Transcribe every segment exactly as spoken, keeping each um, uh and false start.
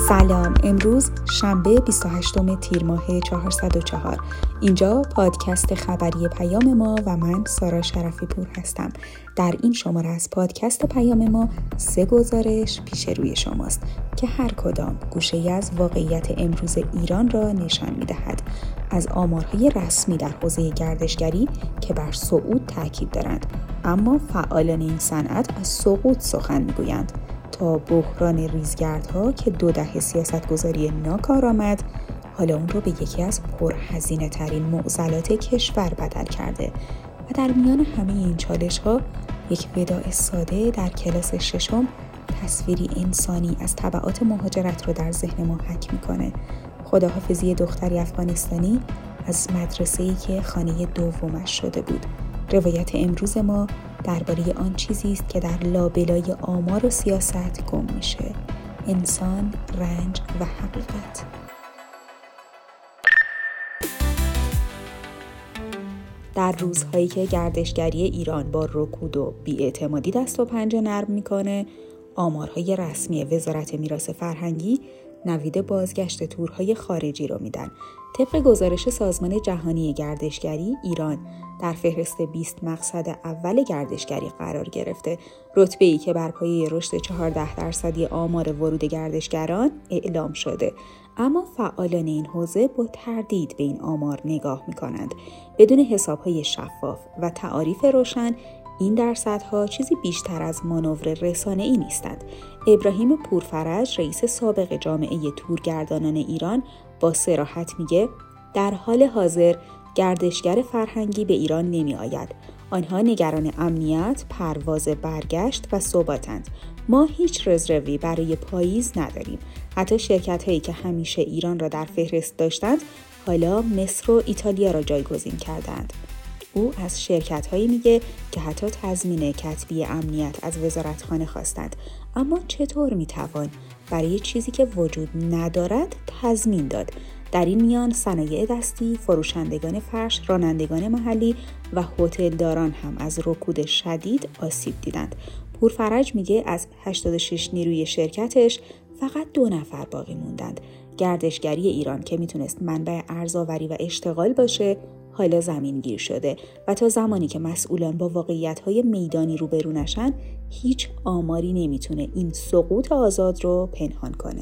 سلام، امروز شنبه بیست و هشتم تیر ماه چهارصد و چهار. اینجا پادکست خبری پیام ما و من سارا شرفی پور هستم. در این شماره از پادکست پیام ما سه گزارش پیش روی شماست که هر کدام گوشه‌ای از واقعیت امروز ایران را نشان می‌دهد. از آمارهای رسمی در حوزه گردشگری که بر صعود تاکید دارند، اما فعالان این صنعت از سقوط سخن می‌گویند، تا بحران ریزگردها که دو دهه سیاستگذاری ناکارآمد حالا اون رو به یکی از پرهزینه ترین معضلات کشور بدل کرده و در میان همه این چالش ها یک وداع ساده در کلاس ششم تصویری انسانی از تبعات مهاجرت رو در ذهن ما حک میکنه. خداحافظی دختری افغانستانی از مدرسه‌ای که خانه دومش شده بود. روایت امروز ما درباره آن چیزی است که در لابلای آمار و سیاست گم میشه: انسان، رنج و حقیقت. در روزهایی که گردشگری ایران با رکود و بی‌اعتمادی دست و پنجه نرم میکنه، آمارهای رسمی وزارت میراث فرهنگی نوید بازگشت تورهای خارجی رو میدن. طبق گزارش سازمان جهانی گردشگری، ایران در فهرست بیست مقصد اول گردشگری قرار گرفته، رتبه‌ای که بر پایه رشد چهارده درصدی آمار ورود گردشگران اعلام شده. اما فعالان این حوزه با تردید به این آمار نگاه می‌کنند. بدون حساب‌های شفاف و تعاریف روشن، این درصدها چیزی بیشتر از مانور رسانه‌ای نیستند. ابراهیم پورفرج، رئیس سابق جامعه تورگردانان ایران، با صراحت میگه در حال حاضر گردشگر فرهنگی به ایران نمی آید. آنها نگران امنیت، پرواز برگشت و ثباتند. ما هیچ رزروی برای پاییز نداریم. حتی شرکت‌هایی که همیشه ایران را در فهرست داشتند، حالا مصر و ایتالیا را جایگزین کردند. او از شرکت‌هایی میگه که حتی تضمین کتبی امنیت از وزارتخانه خواستند. اما چطور میتوان برای چیزی که وجود ندارد تضمین داد؟ در این میان صنایع دستی، فروشندگان فرش، رانندگان محلی و هتلداران هم از رکود شدید آسیب دیدند. پورفرج میگه از هشتاد و شش نیروی شرکتش فقط دو نفر باقی موندند. گردشگری ایران که میتونست منبع ارزآوری و اشتغال باشه، حالا زمین گیر شده و تا زمانی که مسئولان با واقعیت‌های میدانی روبرو نشن، هیچ آماری نمیتونه این سقوط آزاد رو پنهان کنه.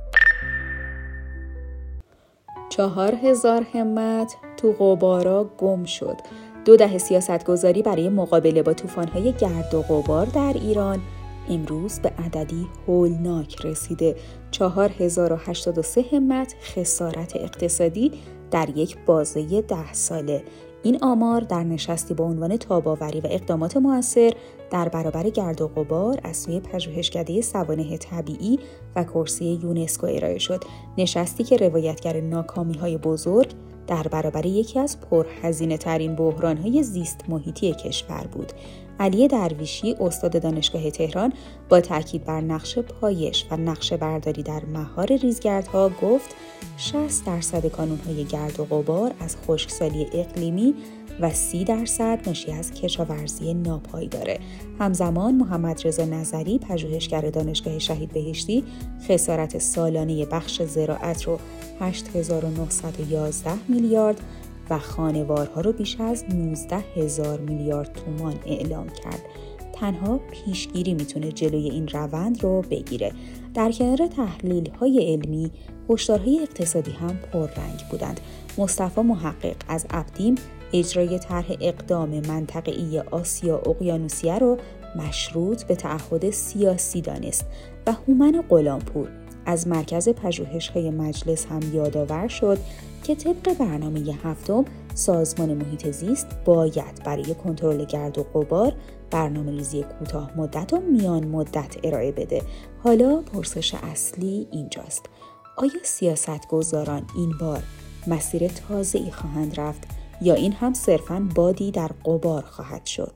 چهار هزار همت تو غبارا گم شد. دو دهه سیاستگذاری برای مقابله با طوفان‌های گرد و غبار در ایران امروز به عددی هولناک رسیده. چهار هزار و هشتاد و سه همت خسارت اقتصادی در یک بازه ده ساله. این آمار در نشستی با عنوان تاب‌آوری و اقدامات مؤثر در برابر گرد و غبار از سوی پژوهشکده سوانح طبیعی و کرسی یونسکو ارائه شد. نشستی که روایتگر ناکامی‌های بزرگ در برابر یکی از پرهزینه ترین بحران‌های زیست محیطی کشور بود. علی درویشی، استاد دانشگاه تهران، با تاکید بر نقش پایش و نقشه برداری در مهار ریزگردها گفت شصت درصد کانون‌های گرد و غبار از خشکسالی اقلیمی و سی درصد ناشی از کشاورزی ناپایداره. همزمان محمد رضا نظری، پژوهشگر دانشگاه شهید بهشتی، خسارت سالانه بخش زراعت رو هشت هزار و نهصد و یازده میلیارد و خانوارها رو بیش از نوزده هزار میلیارد تومان اعلام کرد. تنها پیشگیری میتونه جلوی این روند رو بگیره. در کنار تحلیل‌های علمی، هشدارهای اقتصادی هم پررنگ بودند. مصطفی محقق از ابدیم اجرای طرح اقدام منطقه‌ای آسیا اقیانوسیه رو مشروط به تعهد سیاسی دانست و هومن غلامپور از مرکز پژوهش‌های مجلس هم یادآور شد که طبق برنامه هفتم سازمان محیط زیست باید برای کنترل گرد و غبار برنامه‌ریزی کوتاه مدت و میان مدت ارائه بده. حالا پرسش اصلی اینجاست: آیا سیاستگزاران این بار مسیر تازه‌ای خواهند رفت یا این هم صرفاً بادی در غبار خواهد شد؟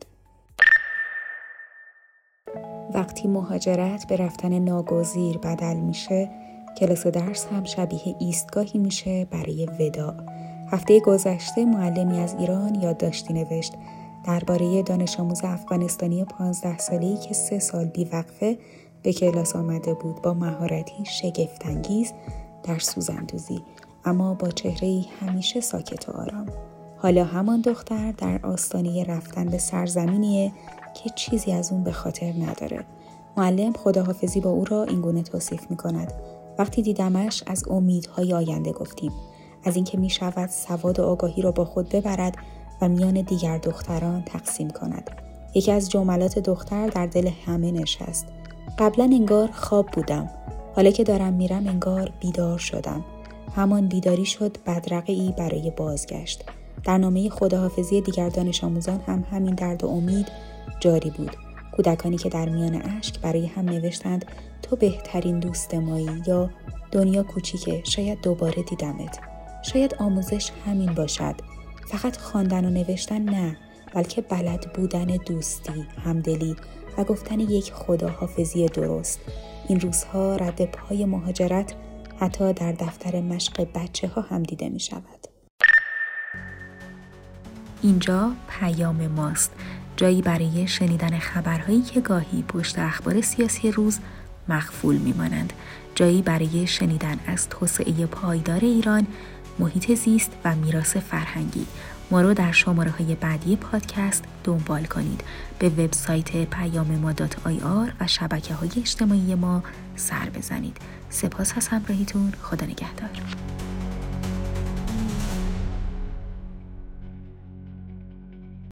وقتی مهاجرت به رفتن ناگزیر بدل میشه، کلاس درس هم شبیه ایستگاهی میشه برای وداع. هفته گذشته معلمی از ایران یادداشتی نوشت درباره دانش آموز افغانستانی پانزده ساله‌ای که سه سال بیوقفه به کلاس آمده بود با مهارتی شگفت‌انگیز در سوزندوزی، اما با چهره‌ای همیشه ساکت و آرام. حالا همان دختر در آستانه رفتن به سرزمینیه که چیزی از اون به خاطر نداره. معلم خداحافظی با او را اینگونه توصیف می‌کند: وقتی دیدمش از امیدهای آینده گفتیم، از اینکه می‌شود سواد و آگاهی را با خود ببرد و میان دیگر دختران تقسیم کند. یکی از جملات دختر در دل همه نشست: قبلا انگار خواب بودم، حالا که دارم میرم انگار بیدار شدم. همان بیداری شد بدرقه‌ای برای بازگشت. در نامه خداحافظی دیگر دانش آموزان هم همین درد و امید جاری بود. کودکانی که در میان اشک برای هم نوشتند تو بهترین دوست مایی، یا دنیا کوچیکه، شاید دوباره دیدمت. شاید آموزش همین باشد، فقط خواندن و نوشتن نه، بلکه بلد بودن دوستی، همدلی و گفتن یک خداحافظی درست. این روزها رد پای مهاجرت حتی در دفتر مشق بچه ها هم دیده می شود. اینجا پیام ماست، جایی برای شنیدن خبرهایی که گاهی پشت اخبار سیاسی روز مخفول میمانند، جایی برای شنیدن از توسعه پایدار ایران، محیط زیست و میراث فرهنگی. ما رو در شماره‌های بعدی پادکست دنبال کنید. به وبسایت پیام ما دات آی آر و شبکه‌های اجتماعی ما سر بزنید. سپاس از همراهیتون. خدا نگهدار.